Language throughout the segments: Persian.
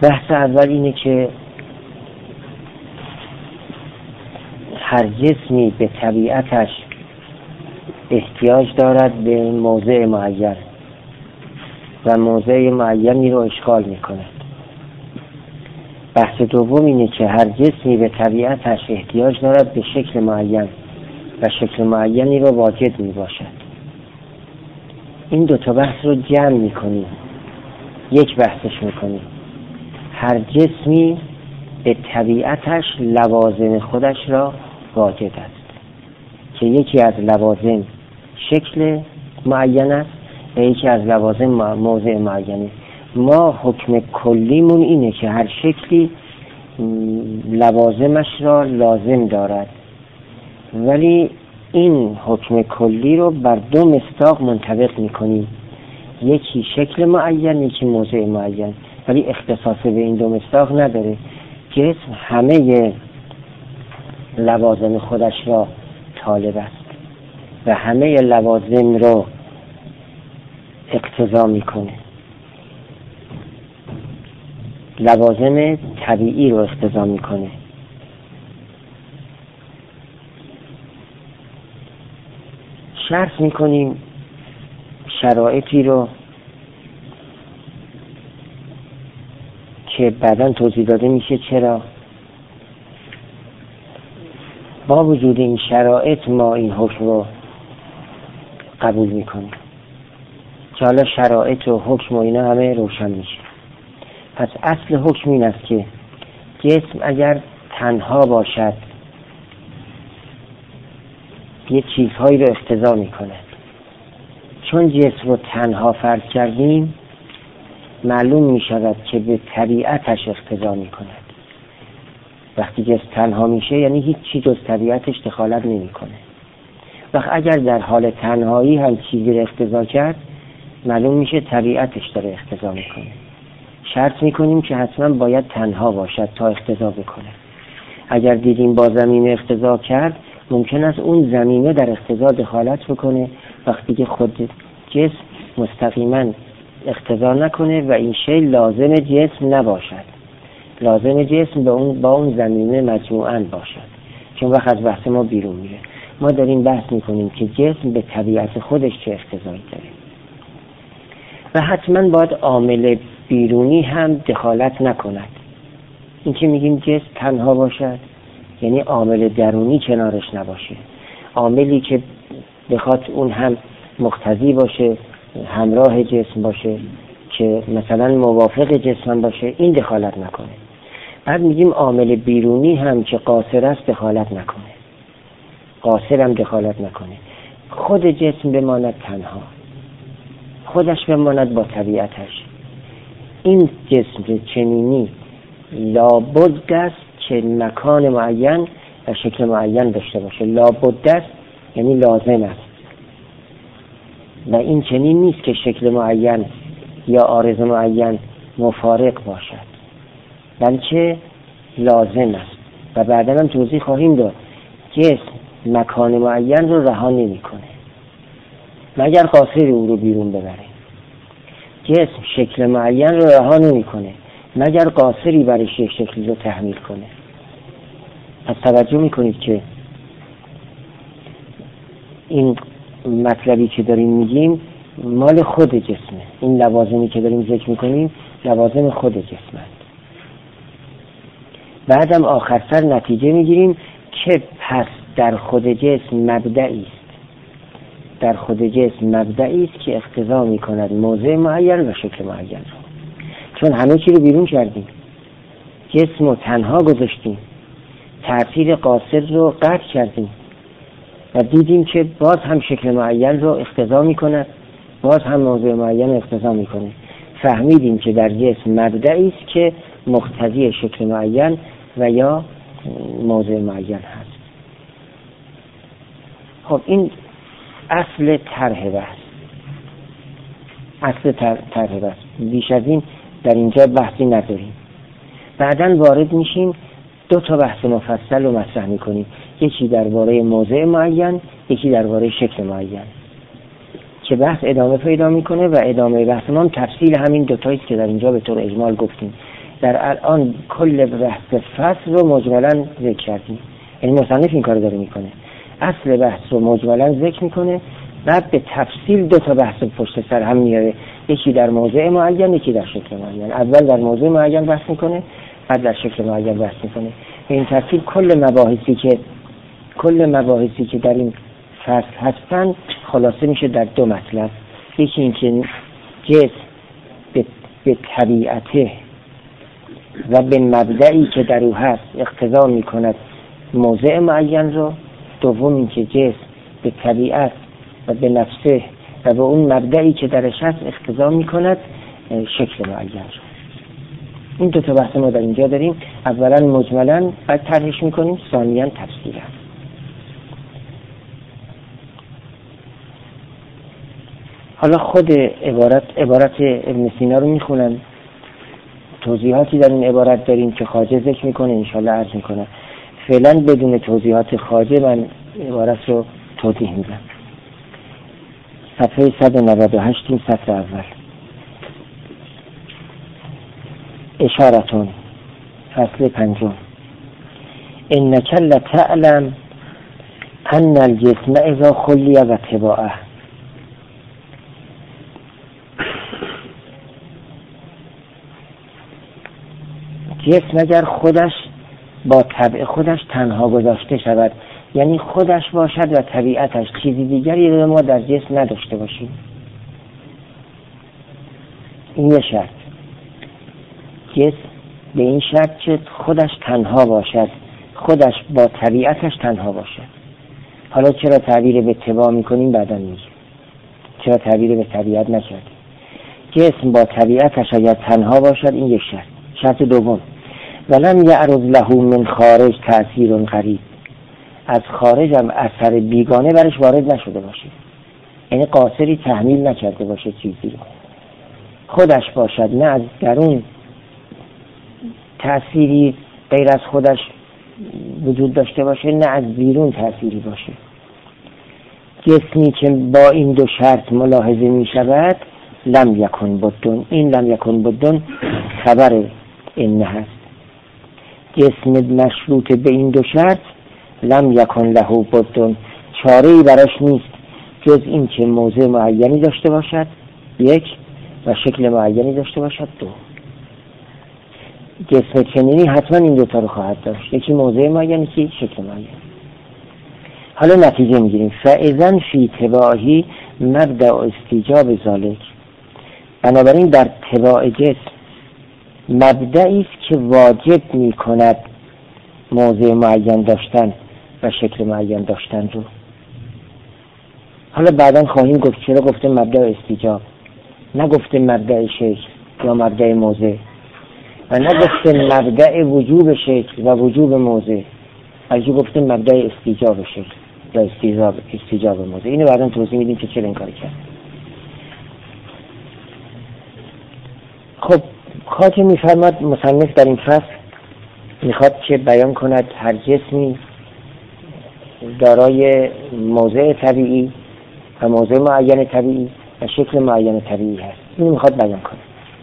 بحث اول اینه که هر جسمی به طبیعتش احتیاج دارد به موضع معین و موضع معینی رو اشغال میکنه. بحث دوم اینه که هر جسمی به طبیعتش احتیاج دارد به شکل معین و شکل معینی رو واجد میباشد. این دو تا بحث رو جمع میکنیم، یک بحثش میکنیم. هر جسمی به طبیعتش لوازم خودش را واجد است که یکی از لوازم شکل معین است و یکی از لوازم موضع معینه. ما حکم کلیمون اینه که هر شکلی لوازمش را لازم دارد، ولی این حکم کلی رو بر دو مصداق منطبق میکنیم، یکی شکل معین یکی موضع معین، ولی اختصاص به این دو مصداق نداره. جسم همه لوازم خودش را طالب است و همه لوازم را اقتضا میکنه، لوازم طبیعی رو اقتضا میکنه. شرط میکنیم شرایطی رو که بعداً توضیح داده میشه چرا با وجود این شرایط ما این حکم رو قبول میکنیم، که حالا شرایط و حکم و اینا همه روشن میشه. پس اصل حکم این است که جسم اگر تنها باشد یه چیزهایی رو اقتضا میکنه. چون جسم رو تنها فرض کردیم معلوم میشود که به طبیعتش اقتضا میکند. وقتی جسم تنها میشه یعنی هیچ چیز جز طبیعتش دخالت نمیکنه. وقت اگر در حال تنهایی هم چیزی رو اقتضا کرد معلوم میشه طبیعتش داره اقتضا میکنه. شرط میکنیم که حتما باید تنها باشد تا اقتضا بکنه. اگر دیدیم با زمینه اقتضا کرد ممکن است اون زمینه در اقتضا دخالت بکنه، وقتی که خود جسم مستقیما اقتضا نکنه و این شی لازم جسم نباشد، لازم جسم با اون زمینه مجموعاً باشد، چون وقت از بحث ما بیرون میره. ما داریم بحث میکنیم که جسم به طبیعت خودش چه اقتضایی داره و حتما باید عامل بیرونی هم دخالت نکند. این که میگیم جسم تنها باشد یعنی عامل درونی کنارش نباشه، عاملی که بخواد اون هم مقتضی باشه، همراه جسم باشه، که مثلا موافق جسم باشه، این دخالت نکنه. بعد میگیم عامل بیرونی هم که قاصر است دخالت نکنه، قاصر هم دخالت نکنه. خود جسم بماند تنها، خودش بماند با طبیعتش. این جسم چنینی لابد است که مکان معین و شکل معین داشته باشه. لابد است یعنی لازم است و این چنین نیست که شکل معین یا عارض معین مفارق باشد، بلکه لازم است. و بعدا هم توضیح خواهیم داد جسم مکان معین رو رها نمی کنه مگر قاصر او رو بیرون ببره. جسم شکل معین رو رها نمی کنه مگر قاصری برش یک شکلی رو تحمیل کنه. پس توجه میکنید که این مطلبی که داریم میگیم مال خود جسمه. این لوازمی که داریم ذکر میکنیم لوازم خود جسمه. بعدم آخر سر نتیجه میگیریم که پس در خود جسم مبدعی است، در خود جسم مبدعی است که اقتضا میکند موضع معین و شکل معین رو. چون همه چی رو بیرون کردیم، جسم رو تنها گذاشتیم، تأثیر قاصر رو قطع کردیم و دیدیم که باز هم شکل معین رو اقتضا میکند، باز هم موضع معین رو اقتضا میکنه. فهمیدیم که در جسم مبدعی است که مقتضی شکل معین و یا موضع معین هست. خب این اصل طرح بحث، اصل طرح بحث. بیش از این در اینجا بحثی نداریم. بعداً وارد میشیم دو تا بحث مفصل رو مطرح میکنیم، یکی درباره موضع معین، یکی درباره شکل معین، که بحث ادامه پیدا میکنه و ادامه بحث ما هم تفصیل همین دو تاییست که در اینجا به طور اجمال گفتیم. در الان کل بحث فصل رو مجملا ذکر کردیم، یعنی مصنف این کار داره میکنه، اصل بحث رو مجملا ذکر میکنه، بعد به تفصیل دو تا بحث پشت سر هم میاره، یکی در موضع معین، یکی در شکل معین. اول در موضع معین بحث میکنه، بعد در شکل معین بحث میکنه. به این ترتیب کل مباحثی که در این فصل هستن خلاصه میشه در دو مطلب. یکی اینکه جسم به طبیعته و به مبدعی که در او هست اقتضا میکند موضع معین رو. دوم اینکه جسم به طبیعت و به نفسه و به اون مبدعی که درش هست اقتضا میکند شکل معین رو. این دو تا بحث ما در اینجا داریم، اولا مجملا، بعد طرحش میکنیم، ثانیا تفصیلا. حالا خود عبارت ابن سینا رو میخونم، توضیحاتی در این عبارت داریم که خواجه ذکر میکنه، انشالله عرض میکنه. فعلا بدون توضیحات خواجه من عبارت رو توضیح میدم. صفحه 198 این سطر اول. اشارتون، فصل 5. انک لتعلم ان الجسم اذا خلی و تباعه. جسم اگر خودش با طبع خودش تنها گذاشته شود، یعنی خودش باشد و طبیعتش، چیزی دیگری رو ما در جسم نداشته باشیم، این یه شرط. جسم به این شرط که خودش تنها باشد، خودش با طبیعتش تنها باشد. حالا چرا تعبیر به اتباع میکنیم بعدا میگیم، چرا تعبیر به طبیعت نکردیم. جسم با طبیعتش اگر تنها باشد، این یک شرط. شرط دوم، ولم یعرض له من خارج تأثیر غریب، از خارج هم اثر بیگانه برش وارد نشده باشه، یعنی قاصری تحمیل نکرده باشه چیزی رو، خودش باشد، نه از درون تأثیری غیر از خودش وجود داشته باشه، نه از بیرون تأثیری باشه. جسمی که با این دو شرط ملاحظه می شود لم یکن بدون، این لم یکن بدون خبر این هست. جسم مشروط به این دو شرط لم یکن له بدون، چاره‌ای براش نیست جز این که موضع معینی داشته باشد، یک، و شکل معینی داشته باشد، دو. جسم چنینی حتما این دوتا رو خواهد داشت، یکی موضع معینی، یکی شکل معین. حالا نتیجه میگیریم. فاذا فی تباعی مبدأ استیجاب ذالک، بنابراین در تباع جسم مبدعی است که واجب میکند موضع معین داشتن و شکل معین داشتن رو. حالا بعدا خواهیم گفت چرا گفته مبدأ استیجاب، نگفته مبدأ شکل یا مبدأ موضع، و نگفته مبدأ وجوب شکل و وجوب موضع، بلکه گفته مبدأ استیجاب شکل یا استیجاب موضع. اینو بعدا توضیح میدیم که چرا این کار کرد. خب خواجه میفرماد مصنف در این فصل میخواد که بیان کند هر جسمی دارای موضع طبیعی و موضع معین طبیعی و شکل معین طبیعی هست. این میخواد بیان کنه.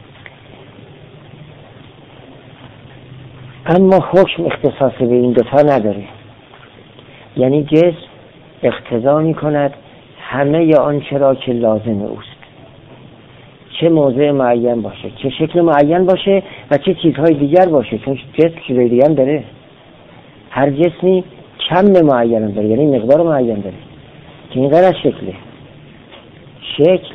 اما حکم اختصاص به این دوتا نداره، یعنی جسم اقتضا میکند همه آنچه را که لازم اوست، چه موضع معین باشه، چه شکل معین باشه و چه چیزهای دیگر باشه، چون جسم چیزهای دیگر هم داره. هر جسمی کم معین داره، یعنی مقدار معین داره که این غیر از شکله. شکل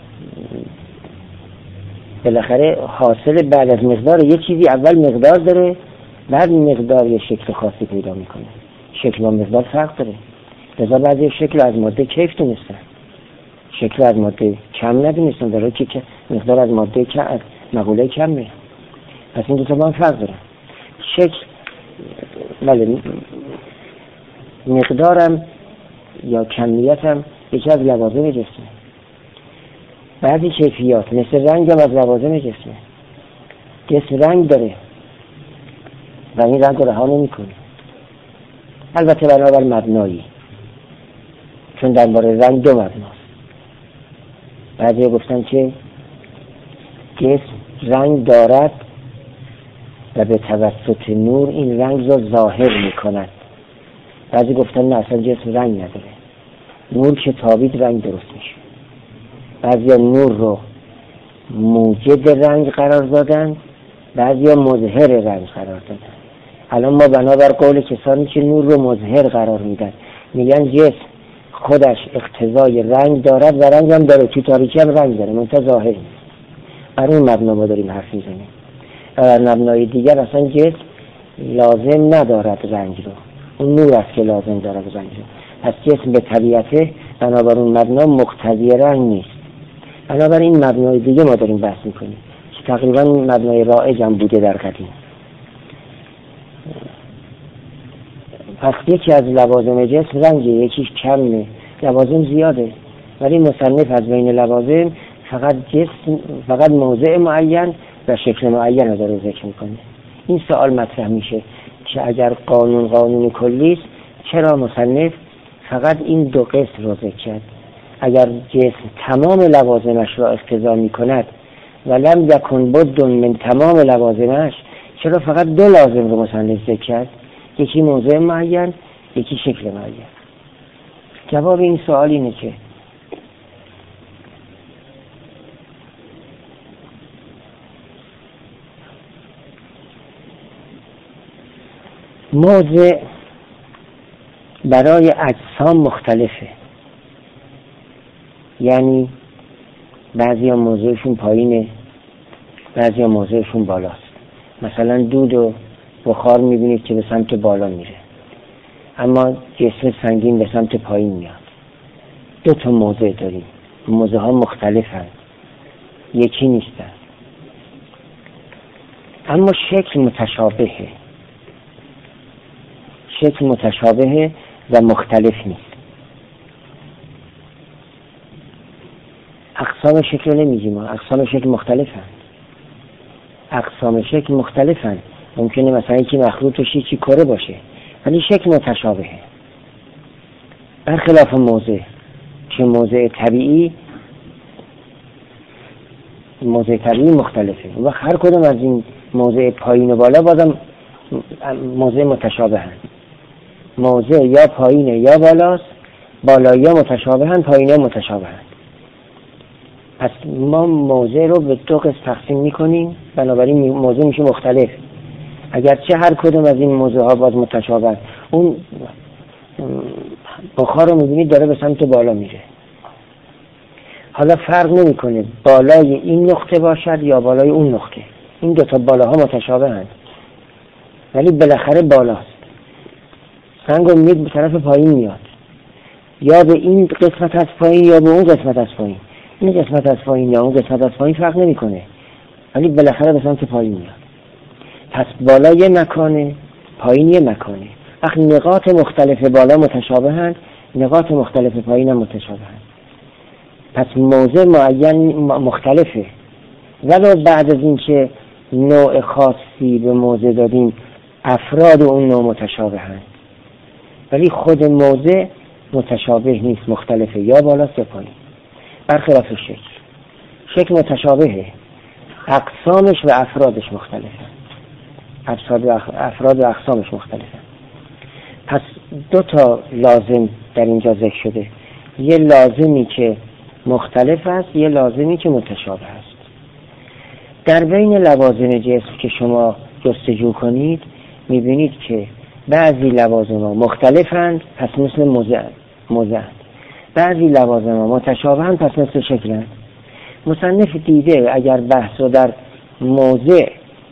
بالاخره حاصل بعد از مقدار، یه چیزی اول مقدار داره بعد مقدار یه شکل خاصی پیدا میکنه. شکل و مقدار فرق داره، لذا بعضی شکل از ماده کیف دونستن، شکل از ماده کم ندونستن، داره که مقدار از ماده کم، از مقوله کم میه. پس این دو تا با هم فرق داره. شکل بله، مقدارم یا کمیتم یکی از لوازم جسمه. بعضی کیفیات مثل رنگ هم از لوازم جسمه. جسم رنگ داره و این رنگ رو رها نمی‌کنه، البته بنابر مبنایی، چون درباره رنگ دو مبناست. بعضی گفتن که جسم رنگ دارد و به توسط نور این رنگ رو ظاهر میکنند. بعضی گفتن نه اصلا جسم رنگ نداره، نور که تابید رنگ درست میشه. بعضی نور رو موجد رنگ قرار دادن، بعضی مظهر رنگ قرار دادن. الان ما بنابر قول کسانی که نور رو مظهر قرار میدن میگن جسم خودش اقتضای رنگ دارد و رنگ هم داره، تو تاریکی هم رنگ داره، منتها ظاهر نیست. بر اون مبنا ما داریم حرف میزنیم. بر مبنای دیگر اصلا جسم لازم ندارد رنگ رو، اون نور است که لازم دارد رنگ رو. پس جسم به طبیعته بنابر اون مبنا مقتضی رنگ نیست. بنابراین این مبنای دیگه ما داریم بحث میکنیم که تقریبا مبنای رایج هم بوده در قدیم. پس یکی از لوازم جسم رنگه، یکیش کمه، لوازم زیاده، ولی مصنف از بین لوازم فقط جسم، فقط موضع معین و شکل معین رو داره ذکر میکنه. این سوال مطرح میشه که اگر قانون کلی است چرا مصنف فقط این دو قسم رو ذکر کرد؟ اگر جسم تمام لوازمش را اقتضا میکند و لم یکن بد من تمام لوازمش، چرا فقط دو لازم رو مصنف ذکر کرد؟ یکی موضع معین، یکی شکل معین. جواب این سوال اینه که موضع برای اجسام مختلفه، یعنی بعضی ها موضعشون پایینه، بعضی ها موضعشون بالاست. مثلا دود و بخار میبینید که به سمت بالا میره، اما جسم سنگین به سمت پایین میاد. دو تا موضع داریم، موضع ها مختلفن، یکی نیستن، اما شکل متشابهه. شکل متشابهه و مختلف نیست. اقسام شکل رو نمیگیم، اقسام شکل مختلفن. اقسام شکل مختلفن. ممکنه مثلا یکی مخروطش یکی کره باشه ولی شکل متشابهه. برخلاف موضع که موضع طبیعی مختلفه و هر کدوم از این موضع پایین و بالا بازم موضع متشابهن. موضع یا پایینه یا بالاست، بالایی ها متشابهن، پایینی ها متشابهن. پس ما موضع رو به دو قسم تقسیم میکنیم، بنابراین موضع میشه مختلف. اگرچه هر کدوم از این موضوع ها باز متشابه، اون بخار رو میبینید داره به سمت بالا میره، حالا فرق نمیکنه بالای این نقطه باشد یا بالای اون نقطه، این دوتا بالاها متشابه هست ولی بالاخره بالاست. سنگ رو میبینید به طرف پایین میاد، یا به این قسمت از پایین یا به اون قسمت از پایین. این قسمت از پایین یا اون قسمت از پایین فرق نمیکنه ولی بالاخره به سمت پایین میاد. پس بالا یه مکانه، پایین یه مکانه. وقتی نقاط مختلف بالا متشابهند، نقاط مختلف پایین هم متشابهند. پس موضع معین مختلفه، ولو بعد از این که نوع خاصی به موضع دادیم افراد اون نوع متشابهند، ولی خود موضع متشابه نیست، مختلفه، یا بالاست یا پایین. برخلاف شکل متشابهه، اقسامش و افرادش مختلفه، افراد و اقسامش مختلفه. پس دو تا لازم در اینجا ذکر شده، یه لازمی که مختلف است، یه لازمی که متشابه است. در بین لوازم جسم که شما جستجو کنید میبینید که بعضی لوازم ها مختلفند پس مثل موضع، بعضی لوازم ها متشابهند پس مثل شکلند. مصنف دیده اگر بحث رو در موضع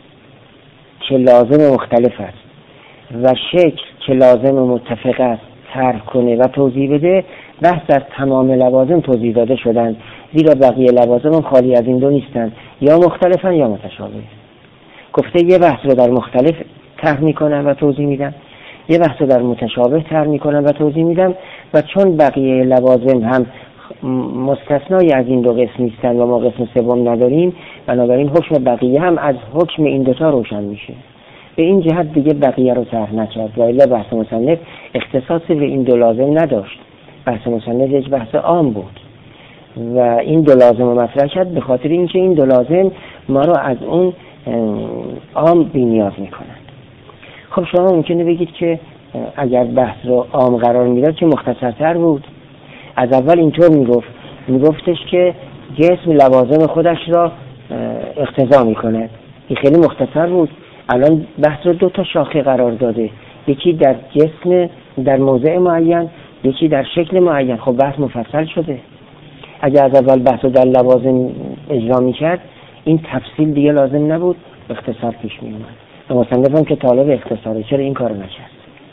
که لازم مختلف است و شکل که لازم متفق است طرح کنه و توضیح بده، بحث در تمام لوازم توضیح داده شدن، زیرا بقیه لوازم هم خالی از این دو نیستن، یا مختلفن یا متشابه. گفته یه بحث رو در مختلف طرح میکنن و توضیح میدن، یه بحث رو در متشابه طرح میکنن و توضیح میدن، و چون بقیه لوازم هم مستثنای از این دو قسم نیستن و ما قسم سوم نداریم، بنابراین حکم بقیه هم از حکم این دوتا روشن میشه. به این جهت دیگه بقیه رو طرح نکرد و الا بحث مصنف اختصاصی به این دو لازم نداشت. بحث مصنف یک بحث عام بود و این دو لازم رو مطرح کرد به خاطر اینکه این دو لازم ما رو از اون عام بی نیاز میکنند. خب شما ممکنه بگید که اگر بحث رو عام قرار میداد که مختصرتر بود. از اول اینطور میگفتش که جسم لوازم خودش را اقتضا میکند. این خیلی مختصر بود. الان بحث رو 2 شاخه قرار داده، یکی در جسم در موضع معین، یکی در شکل معین. خب بحث مفصل شده. اگر از اول بحث رو در لوازم اجرا میکرد این تفصیل دیگه لازم نبود، اختصار پیش میومد. و مصنف هم که طالب اختصاره، چرا این کار نکرد؟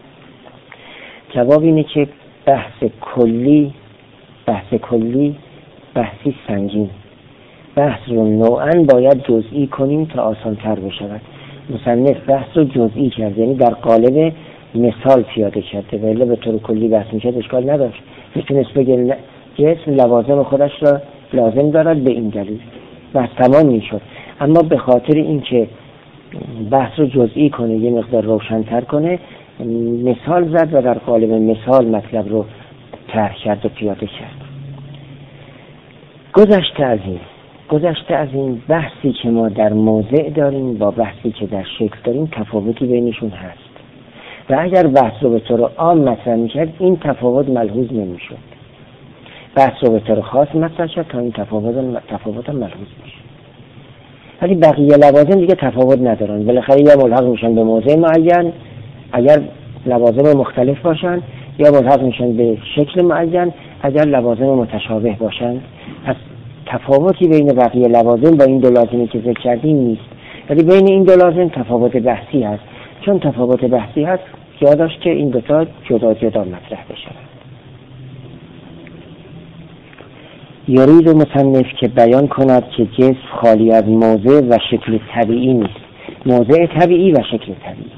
جواب اینه که بحث کلی بحثی سنگین. بحث رو نوعاً باید جزئی کنیم تا آسان تر بشود. مصنف بحث رو جزئی کرد، یعنی در قالب مثال پیاده کرده، ولی به طور کلی بحث میکرد اشکال نداشت. میتونست بگه جسم لوازم خودش را لازم دارد به این دلیل، بحث تمام میشد. اما به خاطر اینکه بحث رو جزئی کنه، یه مقدار روشن‌تر کنه، مثال زد و در قالب مثال مطلب رو طرح کرد و پیاده کرد. گذشته از این بحثی که ما در موضع داریم با بحثی که در شکل داریم تفاوتی بینشون هست و اگر بحث رو به طور عام مطرح می‌کرد این تفاوت ملحوظ نمی‌شد. بحث رو به طور خاص مطرح کرد تا این تفاوت ملحوظ میشه. ولی بقیه لوازم دیگه تفاوت ندارن، بالاخره یا ملحق میشن به موضع معین اگر لوازم مختلف باشن، یا ملحق میشن به شکل معین اگر لوازم متشابه باشن. پس تفاوتی بین بقیه لوازم با این 2 لازمی که ذکر کردیم نیست، ولی بین این 2 لازم تفاوت بحثی هست. چون تفاوت بحثی هست جا داشت که این 2 جدا جدا مطرح بشن. یرید مصنف که بیان کند که جسم خالی از موضع و شکل طبیعی نیست. موضع طبیعی و شکل طبیعی.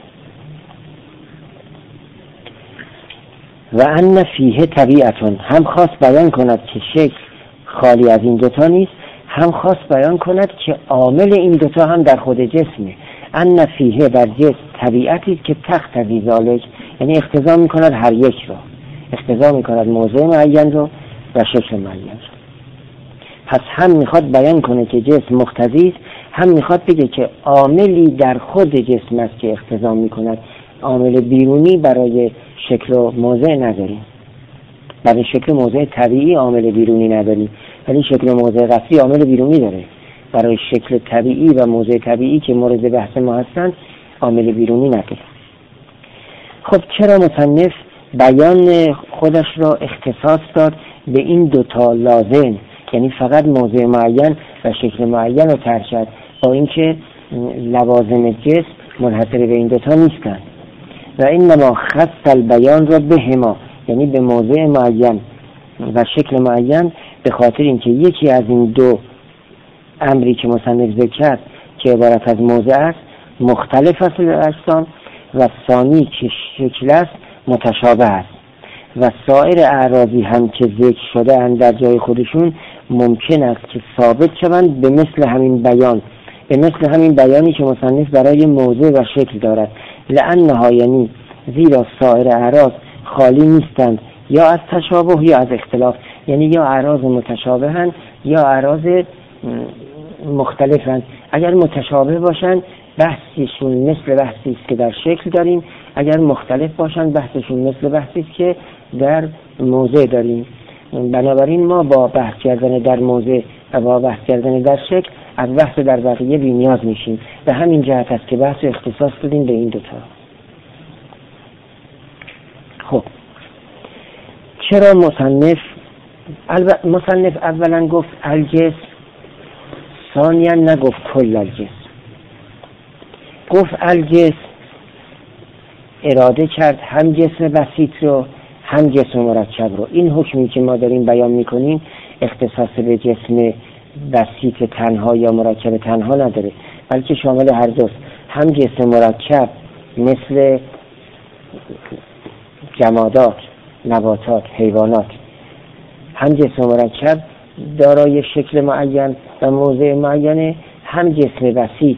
و ان فیه طبیعتون، هم خواست بیان کند که شکل خالی از این 2 نیست، هم خواست بیان کند که عامل این 2 هم در خود جسمه. ان فیه در جسم طبیعتی که تقتضی ذالک، یعنی اقتضا میکند هر یک رو، اقتضا میکند موضع معین رو و شکل معین رو. پس هم میخواد بیان کنه که جسم مقتضی است، هم میخواد بگه که عاملی در خود جسم است که اقتضا میکند. عامل بیرونی برای شکل و موضع نداریم. برای شکل موضع طبیعی عامل بیرونی نداریم، ولی شکل موضع قطعی عامل بیرونی داره. برای شکل طبیعی و موضع طبیعی که مورد بحث ما هستند عامل بیرونی نداره. خب چرا مصنف بیان خودش را اختصاص داد به این 2 لازم، یعنی فقط موضع معین و شکل معین رو طرح کرد، با اینکه لوازم جسم منحصر به این 2 نیستند؟ و اینما خص البیان را بهما، یعنی به موضع معین و شکل معین، به خاطر اینکه یکی از این 2 امری که مصنف ذکر کرد که عبارت از موضع است مختلف است در اجسام و ثانی که شکل است متشابه است و سایر اعراضی هم که ذکر شده اند در جای خودشون ممکن است که ثابت شوند به مثل همین بیانی که مصنف برای موضع و شکل دارد. لأنها، یعنی زیرا سایر اعراض خالی نیستند یا از تشابه یا از اختلاف، یعنی یا اعراض متشابهند یا اعراض مختلفند. اگر متشابه باشند بحثشون مثل بحثی است که در شکل داریم، اگر مختلف باشند بحثشون مثل بحثی است که در موضع داریم. بنابراین ما با بحث کردن در موضع و با بحث کردن در شکل از بحث در بقیه بی نیاز میشیم. به همین جهت است که بحث اختصاص دادیم به این 2. خب چرا مصنف اولا گفت الجسم، ثانیا نگفت کل الجسم؟ گفت الجسم اراده کرد هم جسم بسیط رو هم جسم مرکب رو. این حکمی که ما داریم بیان میکنیم اختصاص به جسم بسیط تنها یا مرکب تنها نداره، بلکه شامل هر دوست. هم جسم مرکب مثل جمادات، نباتات، حیوانات، هم جسم مرکب دارای شکل معین و موضع معینه، هم جسم بسیط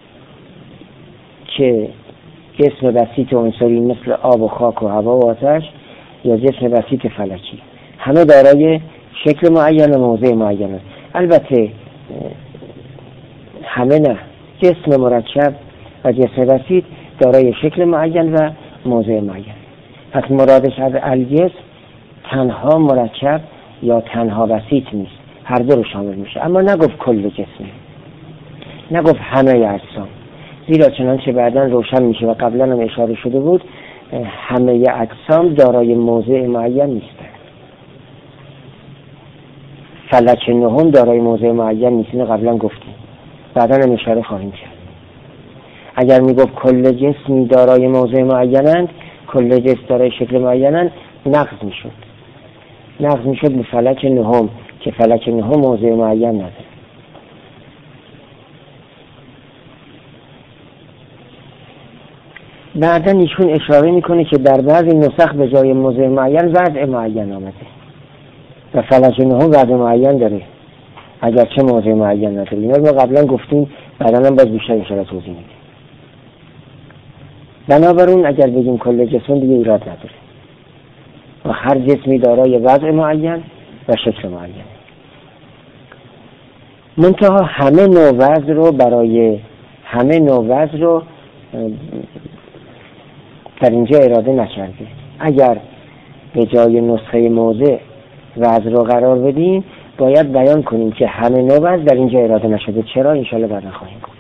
که جسم بسیط عنصری مثل آب و خاک و هوا و آتش یا جسم بسیط فلکی، همه دارای شکل معین و موضع معین. البته همه نه، جسم مرکب و جسم بسیط دارای شکل معین و موضع معین. پس مرادش از الجسم تنها مرکب یا تنها بسیط نیست، هر دو رو شامل میشه. اما نگفت کل جسم، نگفت همه اجسام، زیرا چنانچه بعداً روشن میشه و قبلا هم اشاره شده بود همه اجسام دارای موضع معین نیستند. فلک نهم دارای موضع معین نیست، اینو قبلا گفتیم، بعداً هم اشاره خواهیم کرد. اگر میگفت کل جسمی دارای موضع معینند، کل جسم دارای شکل معینند، نقض میشد به فلک نهم که فلک نهم موضع معین نداره. بعداً ایشون اشاره میکنه که در بعضی نسخ به جای موضع معین وضع معین آمده و فلک نهم وضع معین داره اگرچه موضع معین نداره. اینا رو ما قبلا گفتیم، بعداً هم باز بیشتر اشاره توضیح میدیم. بنابراین اگر بگیم کل جسم دیگه ایراد نداره و هر جسمی دارای وضع معین و شکل معین. منتها همه نوع وضع رو در اینجا اراده نکرده. اگر به جای نسخه موضع وضع رو قرار بدیم باید بیان کنیم که همه نوع وضع در اینجا اراده نشده. چرا؟ انشاءالله بعدا خواهیم گفت.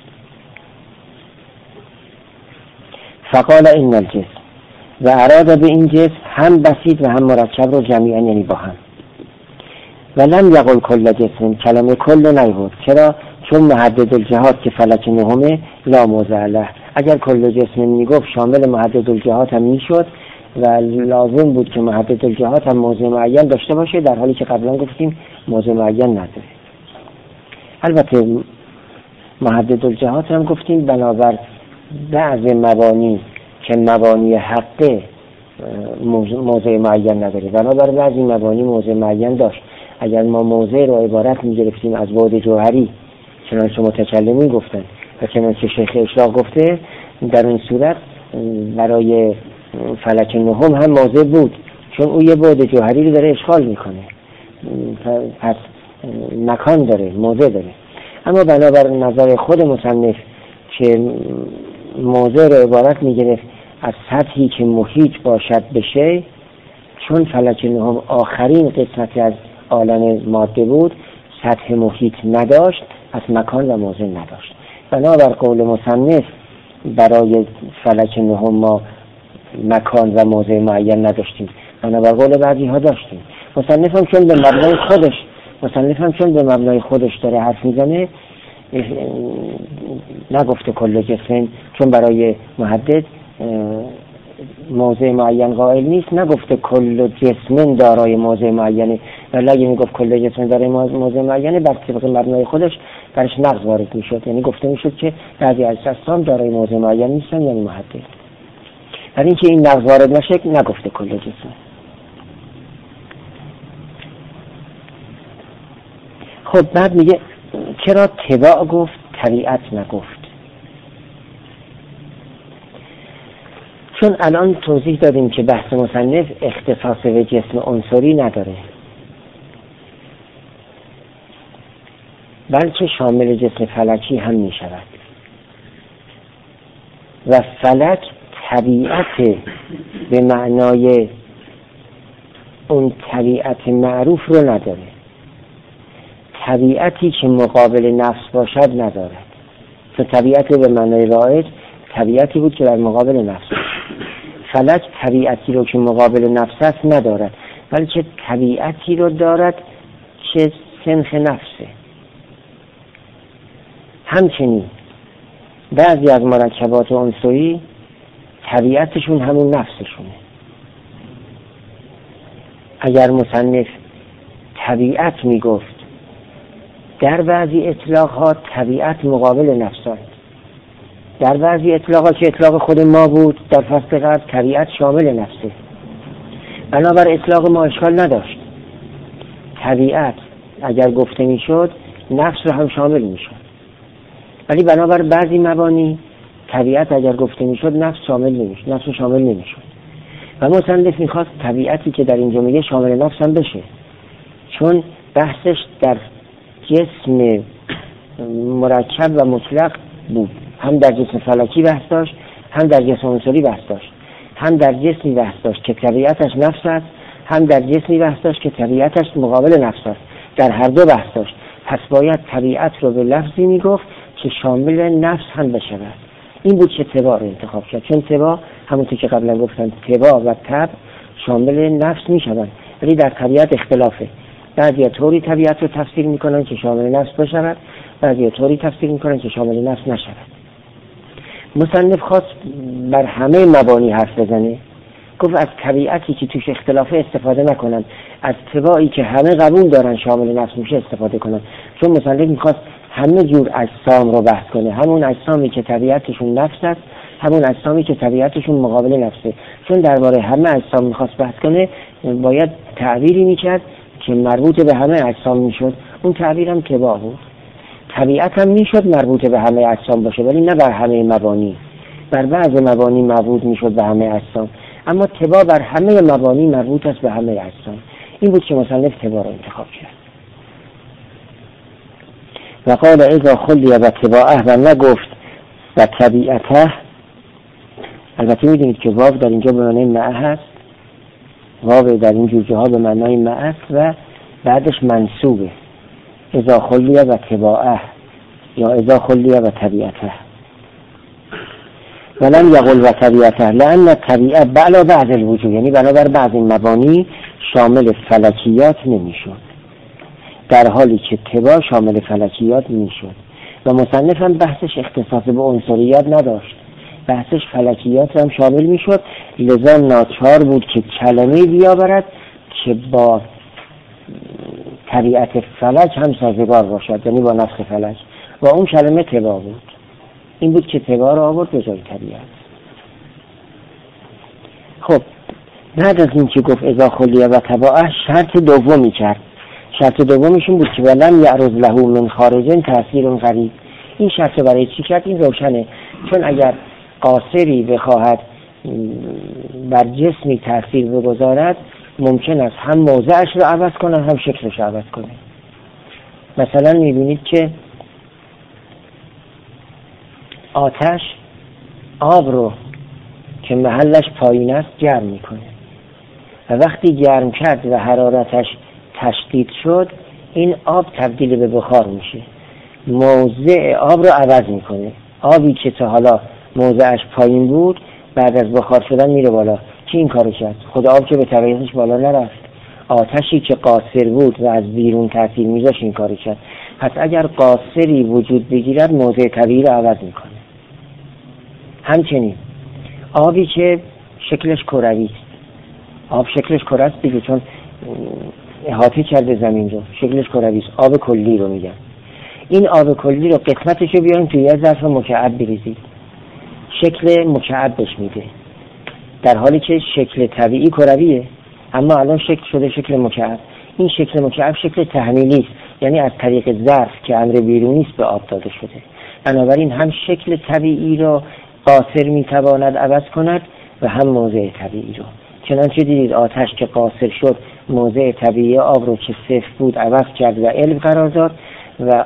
فقال این الجسم، و اراد به این جسم هم بسیط و هم مرکب رو جمیعا، یعنی با هم. و لم یقل کل جسم، کلمه کل نیورد. چرا؟ چون محدد الجهات که فلک نهمه لا موضع له. اگر کل جسم میگفت شامل محدد الجهات هم میشد و لازم بود که محدد الجهات هم موضع معین داشته باشه، در حالی که قبلا گفتیم موضع معین نداره. البته محدد الجهات هم گفتیم بنابر بعض مبانی که مبانی حقه موضع معین نداره، بنابر بعضی مبانی موضع معین داشت. اگر ما موضع رو عبارت میگرفتیم از بعد جوهری چنانچه متکلمین گفتن و چنانچه شیخ اشراق گفته، در این صورت برای فلک نهم هم موضع بود، چون او یه بعد جوهری رو داره اشغال میکنه، پس مکان داره، موضع داره. اما بنابر نظر خود مصنف که موضع رو عبارت میگرفت از سطحی که محیط باشد بشه، چون فلک نهم آخرین قسمتی از عالم ماده بود، سطح محیط نداشت، از مکان و موضع نداشت. بنابر قول مصنف برای فلک نهم ما مکان و موضع معین نداشتیم، بنابر قول بعضی ها داشتیم. مصنف هم چون به مبنای خودش داره حرف میزنه، نگفته کل جسم، چون برای محدد موضع معین قائل نیست، نگفته کل جسم دارای موضع معینه، ولی اگه میگفت کل جسم دارای موضع معینه بر طبق مبنای خودش درش نقض وارد میشد، یعنی گفته میشد که بعضی از اجسام دارای موضع معین نیستن، یعنی محدد. برای اینکه این نقض وارد نشه نگفته کل جسم. خب بعد میگه چرا تباع گفت طبیعت نگفت؟ چون الان توضیح دادیم که بحث مصنف اختصاص به جسم عنصری نداره، بلکه شامل جسم فلکی هم می شود و فلک طبیعت به معنای اون طبیعت معروف رو نداره. طبیعتی که مقابل نفس باشد ندارد. تو طبیعت به معنای رایج طبیعتی بود که در مقابل نفس بود. فلک طبیعتی رو که مقابل نفس است ندارد، بلکه طبیعتی رو دارد که سنخ نفسه. همچنین بعضی از مرکبات عنصری طبیعتشون همون نفسشونه. اگر مصنف طبیعت میگفت، در بعضی اطلاقات طبیعت مقابل نفسه، در بعضی اطلاقات که اطلاق خود ما بود در فصل قبل طبیعت شامل نفسه، بنابر اطلاق ما اشکال نداشت. طبیعت اگر گفته میشد نفس رو هم شامل میشد، ولی بنابر بعضی مبانی طبیعت اگر گفته میشد نفس رو شامل نمیشد. و مصنف میخواست طبیعتی که در اینجا میگه شامل نفس هم بشه، چون بحثش در جسم مرکب و مطلق بود. هم در جسم فلکی بحث داشت، هم در جسم عنصری بحث داشت. هم در جسمی بحث داشت که طبیعتش نفس است، هم در جسمی بحث داشت که طبیعتش مقابل نفس است. در هر دو بحث داشت. پس باید طبیعت رو به لفظی میگفت که شامل نفس هم بشود. این بود که طباع رو انتخاب کرد، چون طباع همونطور که قبلا گفتم طباع و طبع شامل نفس میشوند، ولی در طبیعت اختلافه. بعضی طوری طبیعت رو تفسیر میکنن که شامل نفس بشود، بعضی طوری تفسیر میکنن که شامل نفس نشود. مصنف خواست بر همه مبانی حرف بزنه، گفت از طبیعتی که توش اختلافه استفاده نکنن، از طباعی که همه قبول دارن شامل نفس میشه استفاده کنن. چون مصنف میخواست همه جور اجسام رو بحث کنه، همون اجسامی که طبیعتشون نفس است، همون اجسامی که طبیعتشون مقابل نفسه. چون درباره همه اجسام میخواست بحث کنه، باید تعبیری میکرد که مربوط به همه اجسام میشد. اون تعبیرم طباع بود. طبیعت هم میشد مربوط به همه اجسام باشه، ولی نه بر همه مبانی. بر بعض مبانی مربوط میشد به همه اجسام، اما طباع بر همه مبانی مربوط است به همه اجسام. این بود که مصنف طباع رو انتخاب کرد. و قال اذا خلی و طباعه، و نگفت و طبیعته. البته میدونید که واو در اینجا به معنای معه هست، واو در این جور جاها به معنای معه است و بعدش منصوبه. اذا خلی و طباعه یا اذا خلی و طبیعته. ولم یقل و طبیعته لأن الطبیعه بعلا بعض الوجود، یعنی بنابر بعض مبانی شامل فلکیات نمیشد، در حالی که طباع شامل فلکیات میشد. و مصنف هم بحثش اختصاص به عنصریات نداشت، بحثش فلکیات هم شامل میشد. لذا ناچار بود که کلمه بیاورد که با طبیعت فلک هم سازگار باشد، یعنی با نفس فلک، و اون کلمه طباع بود. این بود که طباع را آورد به جای طبیعت. خب بعد از این که گفت اذا خلیه و طباعه، شرط دومی کرد. شرط دومیش این بود که ولم یعرض له من خارج تأثیر غریب. این شرط برای چی کرد؟ این روشنه، چون اگر قاصری بخواهد بر جسمی تأثیر بگذارد، ممکن است هم موضعش رو عوض کنه هم شکلش رو عوض کنه. مثلا میبینید که آتش آب رو که محلش پایین است گرم میکنه و وقتی گرم کرد و حرارتش تشدید شد، این آب تبدیل به بخار میشه، موضع آب رو عوض میکنه. آبی که تا حالا موضعش پایین بود بعد از بخار شدن میره بالا. کی این کارو کرد؟ خود آب که به طبیعتش بالا نرفت، آتشی که قاصر بود و از بیرون تاثیر میذاشت این کارو کرد. پس اگر قاصری وجود بگیرد موضع طبیعی رو عوض میکنه. همچنین آبی که شکلش کروی است، آب شکلش کره است دیگه، چون احاطه کرده زمین رو، شکلش کروی است. آب کلی رو میگن. این آب کلی رو قسمتش رو بیاریم توی یه ظرف مکعب بریزید، شکل مکعب بهش میده، در حالی که شکل طبیعی کرویه، اما الان شکل شده شکل مکعب. این شکل مکعب شکل تحمیلی است، یعنی از طریق ظرف که امر بیرونی است به آب داده شده. بنابراین هم شکل طبیعی رو قاصر میتواند عوض کند و هم موضع طبیعی رو. چنانچه دیدید آتش که قاصر شد موضع طبیعی آب رو که صفر بود عوض کرد و علم قرار داد، و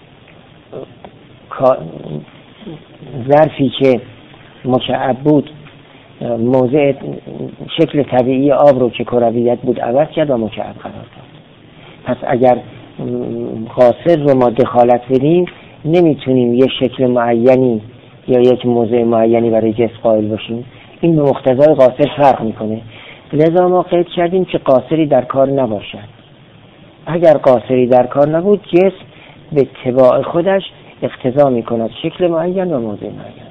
ظرفی که مکعب بود موضع شکل طبیعی آب رو که کرویت بود عوض کرد و مکعب قرار داد. پس اگر قاصر رو ما دخالت بدیم، نمیتونیم یه شکل معینی یا یک موضع معینی برای جسم قائل باشیم. این به مقتضای قاصر فرق میکنه. لذا ما قید کردیم که قاصری در کار نباشد. اگر قاصری در کار نبود، جسم به طباع خودش اقتضا میکند شکل معین و موضع معین.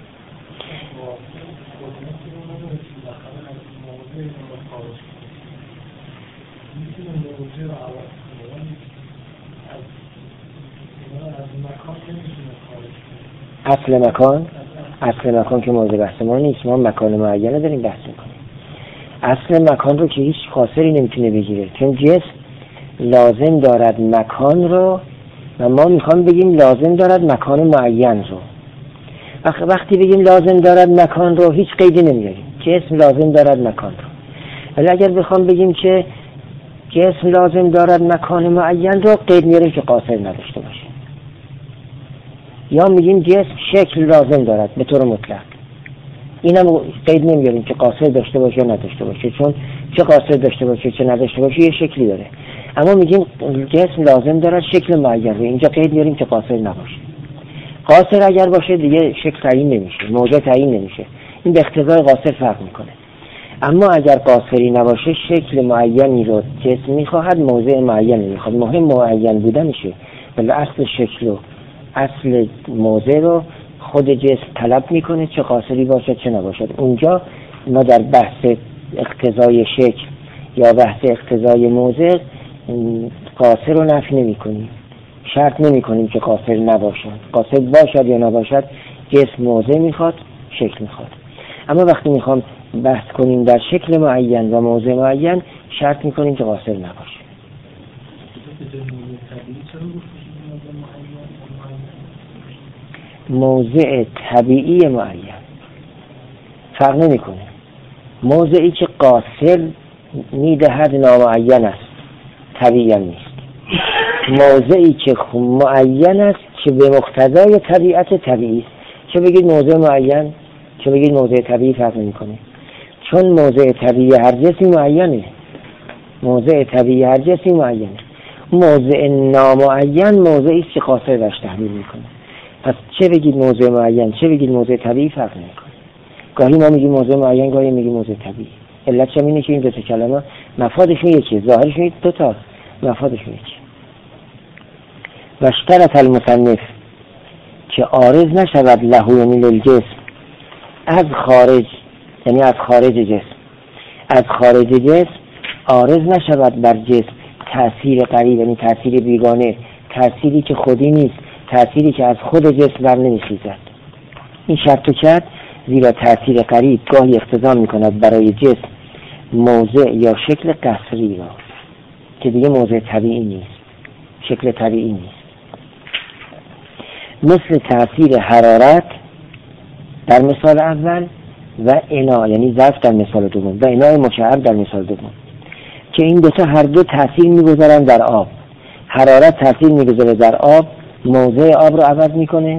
اصل مکان که موضوع بحث ما نیست، ما مکان معینه داریم بحث میکنیم. اصل مکان رو که هیچ قاصری نمیتونه بگیره، چون جسم لازم دارد مکان رو و ما میخوام بگیم لازم دارد مکان معین رو. وقتی بگیم لازم دارد مکان رو هیچ قیدی نمیاریم، جسم لازم دارد مکان رو. ولی اگر بخوام بگیم که جسم لازم دارد مکان معین رو، قید میاریم که قاصر نداشته باشه. یا میگیم جسم شکل لازم دارد به طور مطلق. اینم قید نمیاریم که قاصر داشته باشه یا نداشته باشه، چون چه قاصر داشته باشه چه نداشته باشه یه شکلی داره. اما میگیم جسم لازم دارد شکل معین، اینجا قید میاریم که قاصر نباشه. قاصر اگر باشه دیگه شکل تعیین نمیشه، موضع تعیین نمیشه، این به اقتضای قاصر فرق میکنه. اما اگر قاصری نباشه شکل معینی رو جسم میخواهد، موضع معینی میخواد، مهم معین بودنشه. ولی اصل شکل و اصل موضع رو خود جسم طلب میکنه، چه قاصری باشد چه نباشد. اونجا ما در بحث اقتضای شکل یا بحث اقتضای موضع قاصر رو نفی نمی کنیم، شرط نمی کنیم که قاصر نباشد. قاصر باشد یا نباشد جسم موضع میخواد، شکل میخواد. اما وقتی میخوام بحث کنیم در شکل معین و موضع معین شرط میکنیم که قاصر نباشه. موضع طبیعی معین فرق نمیکنه. موضعی که قاصر میدهد نامعین است، طبیعی نیست. موضعی که معین است که به مقتضای طبیعت طبیعی است. چه بگید موضع معین چه بگید موضع طبیعی فرق نمیکنه، چون موضع طبیعی هر جسمی معینه. موضع طبیعی هر جسمی معینه. موضع نامعین موضعی است که قاصر داشت تحلیل میکنه. پس چه بگید موضع معین چه بگید موضع طبیعی فرق نمیکنه. گاهی ما میگیم موضع معین، گاهی میگیم موضع طبیعی. علتش اینه که این دو تا کلمه مفادشون یکیه، ظاهرشون دو تا، مفادشون یکیه. و اشترط المصنف که عارض نشود له یعنی للجسم از خارج، یعنی از خارج جسم، از خارج جسم عارض نشود بر جسم تأثیر غریب، یعنی تأثیر بیگانه، تأثیری که خودی نیست، تأثیری که از خود جسم بر نمیخیزد. این شرط کرد زیرا تأثیر غریب گاهی اقتضا میکند برای جسم موضع یا شکل قصری را که دیگه موضع طبیعی نیست، شکل طبیعی نیست. مثل تأثیر حرارت در مثال اول و انا، یعنی ظرف در مثال دوم، و انای مکعب در مثال دوم، که این دوتا هر دو تأثیر میگذارن در آب. حرارت تأثیر میگذاره در آب، موضع آب رو عوض میکنه.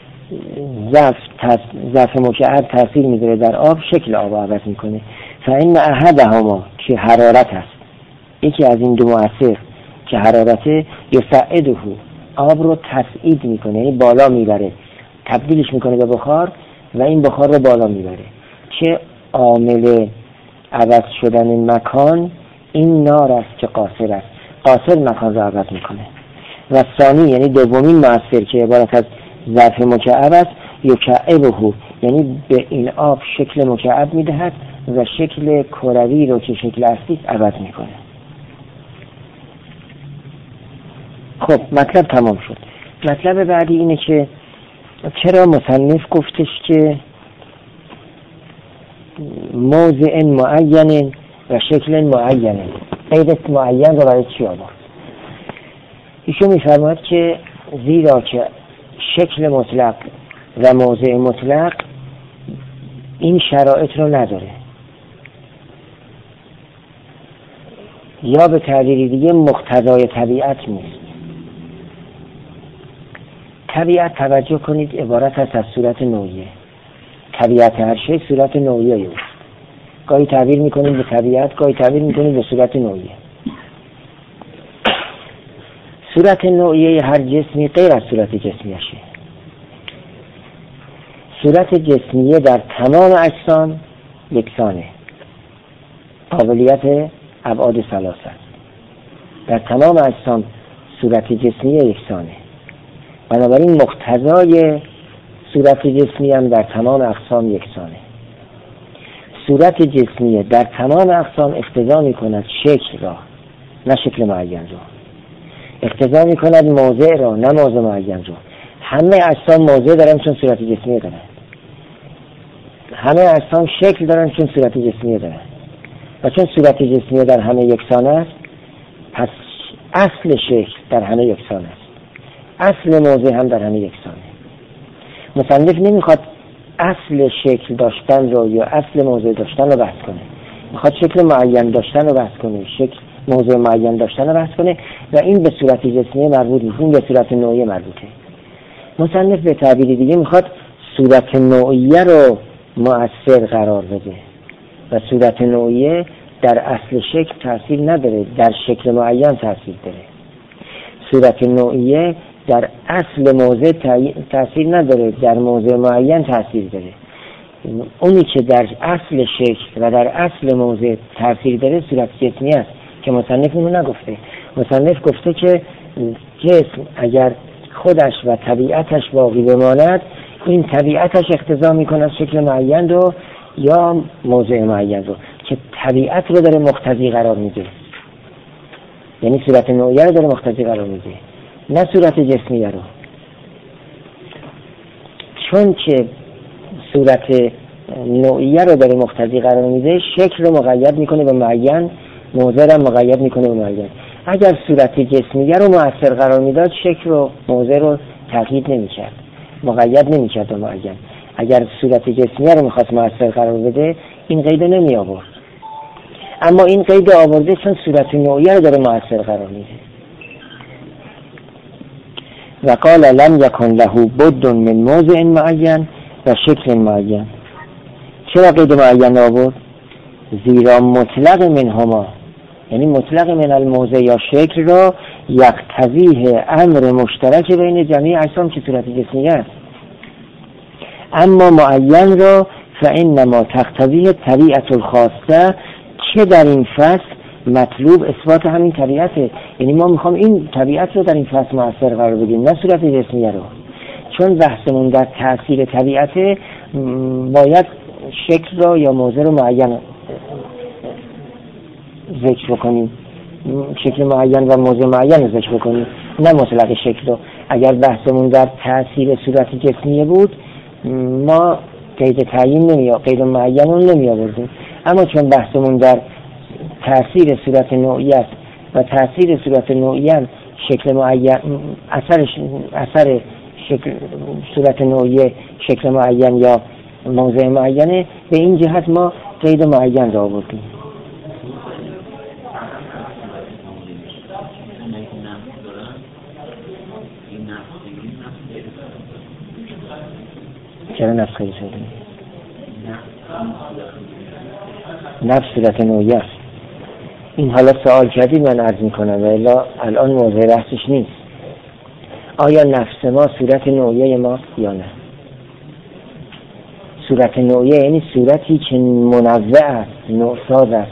ظرف مکعب تأثیر میگذاره در آب، شکل آب رو عوض میکنه. فإن احدهما که حرارت است، یکی از این دو مؤثر که حرارته، یصعده آب رو تصعید میکنه، یعنی بالا میبره، تبدیلش میکنه به بخار و این بخار رو بالا میبره. چه عامل عوض شدن مکان این نار است که قاصر است، قاصر مکان رو عوض میکنه. و ثانی یعنی دومین مؤثر که عبارت از ظرف مکعب است، یکعبه یعنی به این آب شکل مکعب میدهد و شکل کروی رو که شکل اصلی عوض میکنه. خب مطلب تمام شد. مطلب بعدی اینه که چرا مصنف گفتش که موضع معین و شکل معین، قید معین رو برای چی آورد؟ ایشون میفرماید که زیرا که شکل مطلق و موضع مطلق این شرایط رو نداره، یا به تعبیر دیگه مقتضای طبیعت نیست. طبیعت توجه کنید عبارت است از صورت نوعیه. طبیعت هر شی صورت نوعیه است. گاهی تعبیر میکنیم به طبیعت، گاهی تعبیر میکنیم به صورت نوعیه. صورت نوعیه هر جسمی غیر از صورت جسمیشه. صورت جسمیه در تمام اجسام یکسانه، قابلیت ابعاد ثلاثه. در تمام اجسام صورت جسمیه یکسانه، بنابراین مقتضای صورت جسمی هم در تمام اقسام یکسانه. صورت جسمیه در تمام اقسام اقتضا می کند شکل را، نه شکل معین را. اقتضا می کند موضع را، نه موضع معین را. همه اجسام موضع دارن چون صورت جسمیه دارن، همه اجسام شکل دارن چون صورت جسمیه دارن، و چون صورت جسمیه در همه یکسانه است پس اصل شکل در همه یکسانه است، اصل موضع هم در همه یکسانه. مصنف نمیخواد اصل شکل داشتن رو یا اصل موضع داشتن رو بحث کنه، میخواد شکل معین داشتن رو بحث کنه، شکل موضع معین داشتن رو بحث کنه، و این به صورت جسمیه مربوط نیست، این به صورت نوعی مربوطه. مصنف به تعبیر دیگه میخواد صورت نوعیه رو مؤثر قرار بده و صورت نوعیه در اصل شکل تاثیر نداره، در شکل معین تاثیر داره. صورت نوعیه در اصل موضع تاثیر نداره، در موضع معین تاثیر داره. اونی که در اصل شکل و در اصل موضع تاثیر داره صورت جسمی است که مصنف اونو نگفته. مصنف گفته که جسم اگر خودش و طبیعتش باقی بماند، این طبیعتش اقتضا میکنه از شکل معین رو یا موضع معین رو که طبیعت رو داره مقتضی قرار میده، یعنی صورت نوعیه رو داره مقتضی قرار میده، نه صورت جسمیه رو. چون که صورت نوعیه رو داره مقتضی قرار میده، شکل رو مقید میکنه به معین، موضع رو مقید میکنه به معین. اگر صورت جسمیه رو مؤثر قرار میداد، شکل رو موضع رو تغییر نمیکرد، مقید نمیکرد به معین. اگر صورت جسمیه رو میخواست مؤثر قرار بده، این قید نمی آورد. اما این قید آورده چون صورت نوعیه رو داره مؤثر قرار میده. و قال لم یکن له بد من موضع معین و شکل معین. چرا قید معین آورد؟ زیرا مطلق منهما، یعنی مطلق من الموضع یا شکل را یقتضیه امر مشترک بین جمیع اجسام که صورت جسمیه است، اما معین را فانما تقتضیه طبیعت الخاصه که در این فصل مطلوب اثبات همین طبیعته. یعنی ما میخوام این طبیعت رو در این فصل مؤثر قرار بدیم، نه صورت جسمیه رو. چون بحثمون در تأثیر طبیعته، باید شکل را یا موضع رو معین ذکر کنیم، شکل معین و موضع معین رو ذکر کنیم، نه مطلق شکل رو. اگر بحثمون در تأثیر صورت جسمیه بود، ما قید تعیین قید معین رو نمی آوردیم. اما چون بحثمون در تأثیر صورت نوعی است و تأثیر صورت نوعی هم شکل معین، اثر شکل صورت نوعی شکل معین یا موضع معینه، به این جهت ما قید معین را آوردیم. چرا نفس خیلی شده؟ نفس صورت نوعی است. این حالا سوال کردید من عرض میکنم و الان موضوع بحثش نیست. آیا نفس ما صورت نوعیه ماست یا نه؟ صورت نوعیه یعنی صورتی که منوع است، نوعساز است.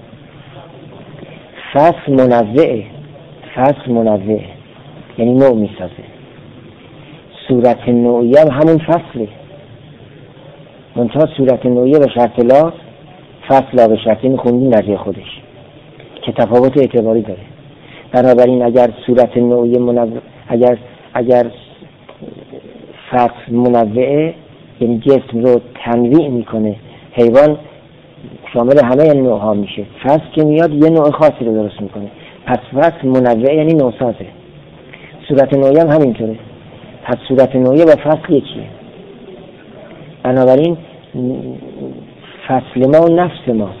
فصل منوع یعنی نوع میسازه. صورت نوعیه همون فصله، منتها صورت نوعیه به شرط لا، فصل لا به شرط، این خوندیم نزد خودش که تفاوت اعتباری داره. بنابراین اگر صورت نوعیه اگر فصل منوعه، یعنی جسم رو تنویع میکنه، حیوان شامل همه نوع ها میشه، فصل که میاد یه نوع خاصی رو درست میکنه، پس فصل منوعه یعنی نوعسازه. صورت نوعیه هم همینطوره، پس صورت نوعیه با فصل یکیه. بنابراین فصل ما نفس ماست،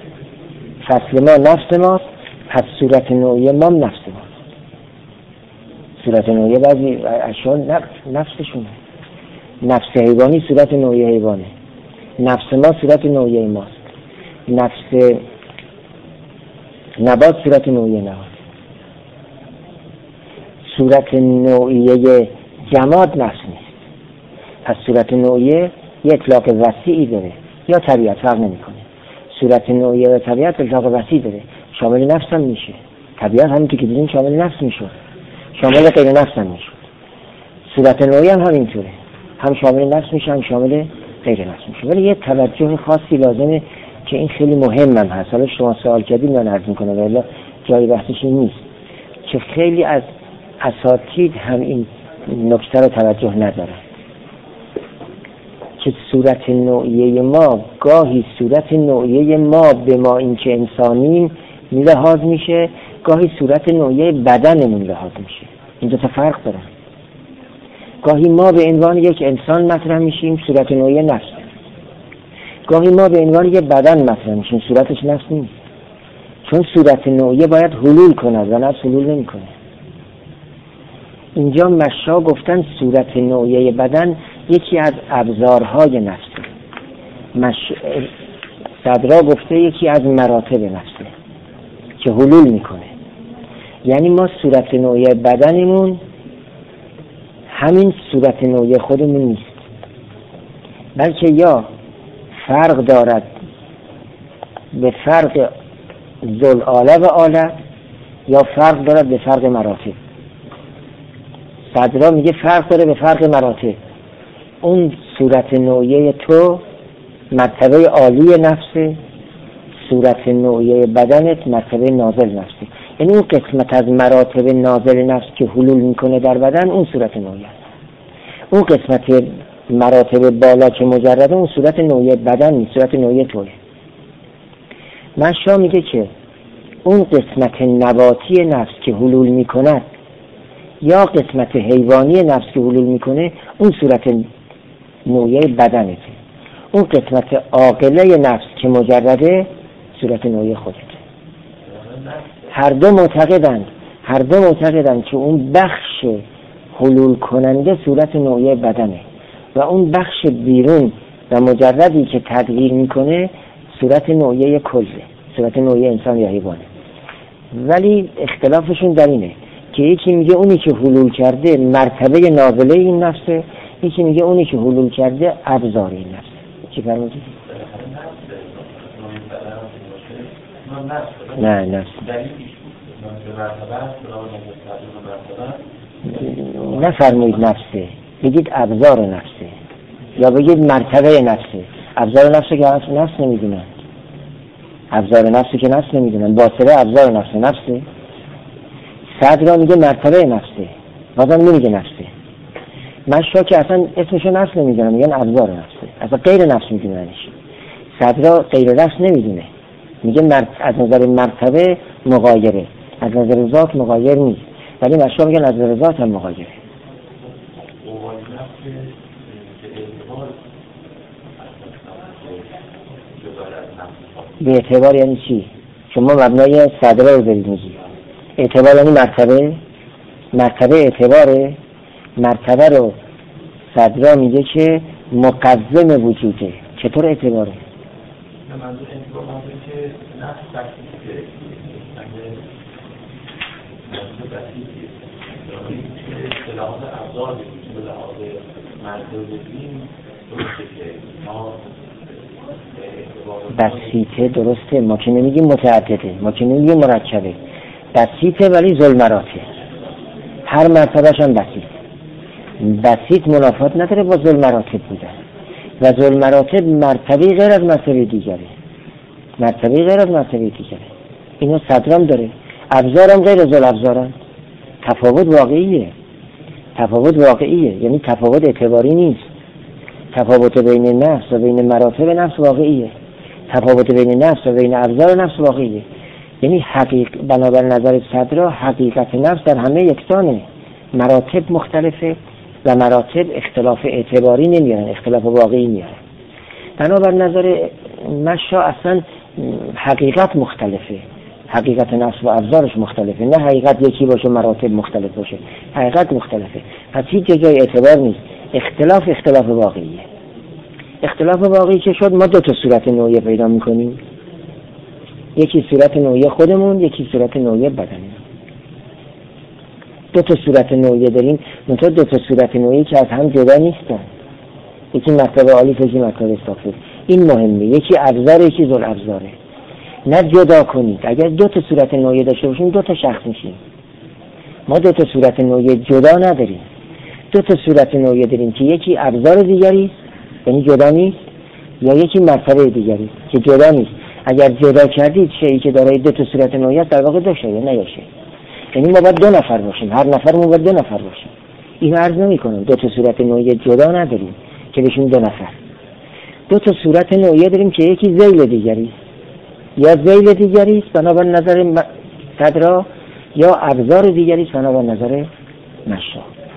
پس صورت نوعیه ما نفس ماست. صورت نوعیه بعضی اشیاء نفسشونه. نفس حیوانی صورت نوعیه حیوانه، نفس ما صورت نوعیه ماست، نفس نبات صورت نوعیه نبات. صورت نوعیه جماد نفس نیست، پس صورت نوعیه یه اطلاق وسیعی داره، یا طبیعت فرق نمیکنه. صورت نوعیه و طبیعت اطلاق وسیع داره، شامل نفس هم میشه. طبیعت همونطور که دیدیم شامل نفس میشه، شامل غیر نفس هم میشه. صورت نوعیه هم همینطوره، هم شامل نفس میشه هم شامل غیر نفس میشه. ولی یه توجه خاصی لازمه که این خیلی مهم هم هست. حالا شما سوال کردید من عرض میکنم، ولی جای بحثش این نیست که خیلی از اساتید هم این نکته رو توجه ندارن که صورت نوعیه ما، گاهی صورت نوعیه ما به ما این که انسانیم لحاظ میشه، گاهی صورت نوعیه بدنمون لحاظ میشه. این دو تا فرق داره. گاهی ما به عنوان یک انسان مطرح میشیم، صورت نوعیه نفس. گاهی ما به عنوان یک بدن مطرح میشیم، صورتش نفس نیست. چون صورت نوعیه باید حلول کند و نفس حلول نمیکنه. اینجا مشا گفتن صورت نوعیه بدن یکی از ابزارهای نفسه، صدرا گفته یکی از مراتب نفسه که حلول میکنه. یعنی ما صورت نوعیه بدنمون همین صورت نوعیه خودمون نیست، بلکه یا فرق دارد به فرق ذوالآله و آله، یا فرق دارد به فرق مراتب. صدرا میگه فرق داره به فرق مراتب. اون صورت نوعیه تو مرتبه عالی نفسه، صورت نوعیه بدنت مرتبه نازل نفسه. یعنی اون قسمت از مراتب نازل نفس که حلول میکنه در بدن اون صورت نوعیه. اون قسمت مراتب بالا که مجرده اون صورت نوعیه بدن نیست، صورت نوعیه توه. مشا میگه که اون قسمت نباتی نفس که حلول میکند یا قسمت حیوانی نفس که حلول میکنه اون صورت نوعیه بدنته. اون قسمت عاقله نفس که مجرده صورت نوعیه خودته. هر دو معتقدند که اون بخش حلول کننده صورت نوعیه بدنه و اون بخش بیرون و مجردی که تغییر میکنه صورت نوعیه کله، صورت نوعیه انسان یا حیوانه. ولی اختلافشون در اینه که یکی میگه اونی که حلول کرده مرتبه نازله این نفسه، یکی میگه اونی که حلول کرده ابزار این نفسه. چی فرمودی؟ نه نفرمایید نفسه، بگید ابزار نفسه یا بگید مرتبه نفسه. ابزار نفسه که نفس نمیدونن، ابزار نفسه که نفس نمیدونن، باطله ابزار نفسه. صدرا میگه مرتبه نفسه، بازم نمیگه نفسه. مشا که اصلا اسمشو نفس نمیدونن، میگن ابزار نفسه، اصلا غیر نفس میدوننش. صدرا غیر نفس نمیدونه، میگه از نظر مرتبه مغایره، از نظر ذات مغایر نیست. ولی مشا میگن از نظر ذات هم مغایره. به اعتبار یعنی چی؟ شما مبنای صدرا رو دارید میگی. اعتبار یعنی مرتبه اعتباره. مرتبه رو صدرا میگه که مقوم وجوده. چطور اعتباره؟ منظور که نفس بسیطه، منظور بسیطه که لحاظ ابزار بگیم، به لحاظ مرتبه بگیم درسته که ما بسیطه درسته، ما که نمیگیم متعدده، ما که نمیگیم مرکبه. بسیطه ولی ذوالمراتب، هر مرتبهش هم بسیط منافات نداره با ذوالمراتب بودن. و ذوالمراتب مرتبه غیر از مرتبه دیگره، اینو صدرام داره. ابزارم غیر ذوالابزارم. تفاوت واقعیه، یعنی تفاوت اعتباری نیست. تفاوت بین نفس و بین مراتب نفس واقعیه، تفاوت بین نفس و بین ابزار نفس واقعیه. یعنی بنابر نظر صدرا حقیقت نفس در همه یکسانه، مراتب مختلفه و مراتب اختلاف اعتباری نمیارن، اختلاف واقعی میارن. بنابر نظر مشا اصلا حقیقت مختلفه، حقیقت نفس و ابزارش مختلفه، نه حقیقت یکی باشه مراتب مختلف باشه، حقیقت مختلفه. پس هیچ جای اعتبار نیست، اختلاف واقعیه. اختلاف واقعی که شد ما دو تا صورت نوعیه پیدا میکنیم، یکی صورت نوعیه خودمون، یکی صورت نوعیه بدنمون. دو تا صورت نوعیه داریم، منتها دو تا صورت نوعیه که از هم جدا نیستن، یکی مرتبه عالی، یکی مرتبه سافل. این مهمه، یکی ابزار، یکی ذوالابزاره. نه جدا کنید. اگر دو تا صورت نوعیه داشته باشیم دو تا شخص میشیم. ما دو تا صورت نوعیه جدا نداریم، دو تا صورت نوعیه داریم که یکی ابزار دیگری است، یعنی جدا نیست، یا یکی مرتبه دیگری است که جدا نیست. اگر جدا کردید شیئی که دارای دو تا صورت نوعیه است در واقع دو شیء نه یک شیء. یعنی ما باید دو نفر باشیم، هر نفرمون باید دو نفر باشیم. این عرض نمی‌کنم دو تا صورت نوعیه جدا نداریم که بشیم دو نفر. دو تا صورت نوعیه داریم که یکی ذیل دیگری است، یا ذیل دیگری است بنابر نظر صدرا، یا ابزار دیگری است بنابر نظر مشا.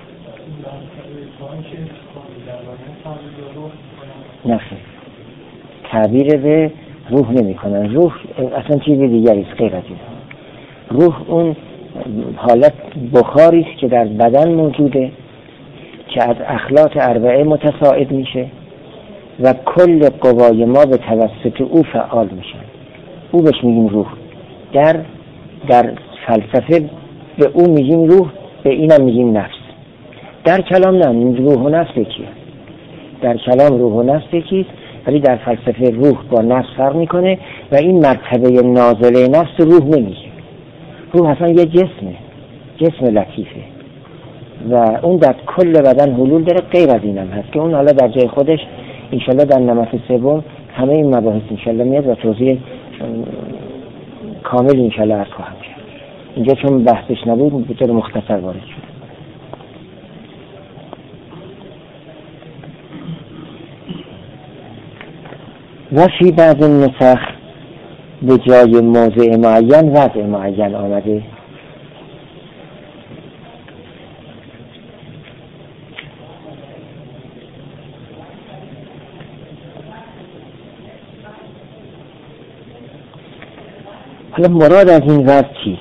نخیر، تعبیر به روح نمی کنن. روح اصلا چیز دیگری است غیر از این. روح اون حالت بخاری است که در بدن موجوده که از اخلاط اربعه متساعد میشه و کل قوای ما به توسط او فعال میشن. او بهش میگیم روح. در فلسفه به او میگیم روح، به اینم میگیم نفس. در کلام نه، روح و نفس یکیه. در کلام روح و نفس یکیست، ولی در فلسفه روح با نفس فرق میکنه و این مرتبه نازله نفس روح نمیگه. روح اصلا یه جسم لطیفه و اون در کل بدن حلول داره، غیر از اینم هست که اون حالا در جای خودش انشالله در نمط سوم همه این مباحث انشالله میاد و توضیح کامل انشالله عرض خواهم کرد. اینجا چون بحثش نبود به طور مختصر وارد شد. و فی بعض النسخ به جای موضع معین وضع معین آمده. حالا مراد از این وضع چیست؟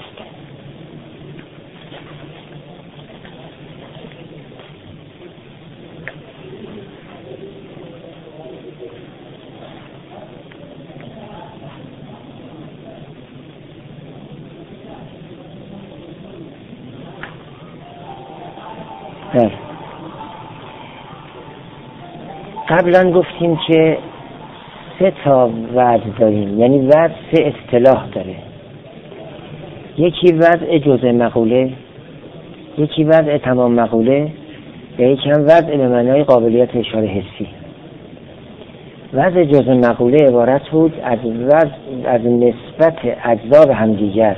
قبلا گفتیم که 3 تا وضع داریم، یعنی وضع 3 اصطلاح داره. یکی وضع جزء مقوله، یکی وضع تمام مقوله و یکی هم وضع به معنای قابلیت اشاره حسی. وضع جزء مقوله عبارت بود از نسبت اجزا به همدیگر.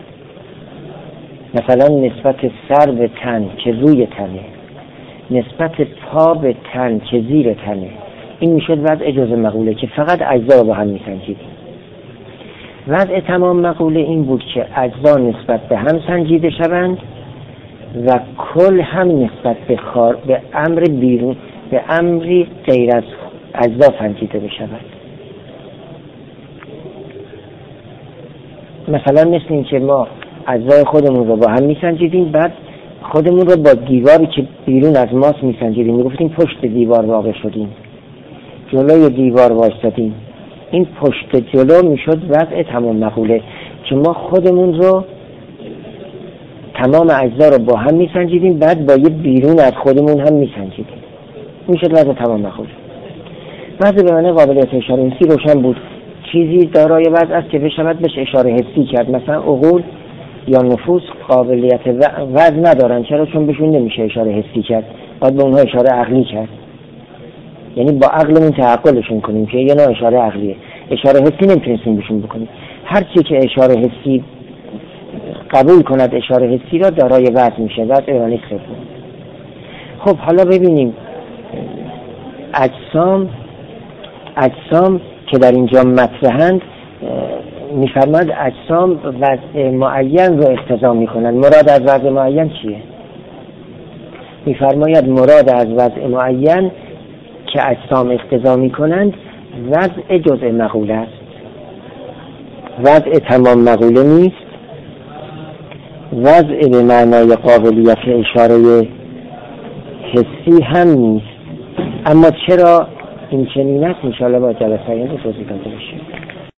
مثلا نسبت سر به تن که روی تنه، نسبت پا به تن که زیر تنه. این میشد وضع جزء مقوله که فقط اجزا با هم میسنجید. وضع تمام مقوله این بود که اجزا نسبت به هم سنجیده شوند و کل هم نسبت به امر بیرون، به امری غیر از اجزا سنجیده بشود. مثلا مثل این که ما اجزای خودمون رو با هم میسنجیدیم، بعد خودمون رو با دیواری که بیرون از ماست میسنجیدیم، میگفتیم پشت دیوار واقع شدیم، جلوی دیوار وایستادیم. این پشت جلو میشد وضع تمام مقوله که ما خودمون رو تمام اجزا رو با هم میسنجیدیم، بعد با یه بیرون از خودمون هم میسنجیدیم. میشد وضع تمام مقوله. وضع به معنی قابلیت اشاره حسی روشن بود. چیزی دارای وضع است که بشود بهش اشاره حسی کرد. مثلا عقول یا نفوس قابلیت وضع ندارن. چرا؟ چون بهشون نمیشه اشاره حسی کرد، باید به اونها اشاره عقلی کرد. یعنی با عقلمون تعقلشون کنیم که یه نوع اشاره عقلیه. اشاره حسی نمیتونستیم بهشون بکنیم. هر چی که اشاره حسی قبول کند اشاره حسی را دارای وضع میشه. وضع به معنی سوم. خب حالا ببینیم اجسام که در اینجا مطرحند، میفرماد اجسام وضع معین رو اقتضا میکنن. مراد از وضع معین چیه؟ میفرماید مراد از وضع معین که اجسام اقتضا میکنند وضع جزء مقوله است. وضع تمام مقوله نیست، وضع به معنای قابلیت اشاره حسی هم نیست. اما چرا این چنین است؟ انشاءالله با جلسه آینده توضیح داده بشه.